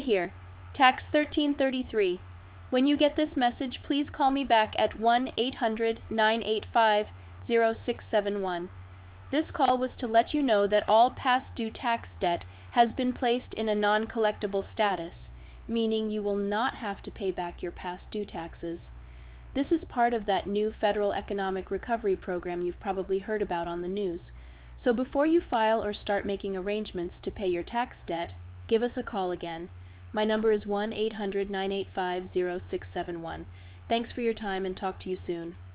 Here, Tax 1333. When you get this message, please call me back at 1-800-985-0671. This call was to let you know that all past due tax debt has been placed in a non-collectible status, meaning you will not have to pay back your past due taxes. This is part of that new federal economic recovery program you've probably heard about on the news. So before you file or start making arrangements to pay your tax debt, give us a call again. My number is 1-800-985-0671. Thanks for your time and talk to you soon.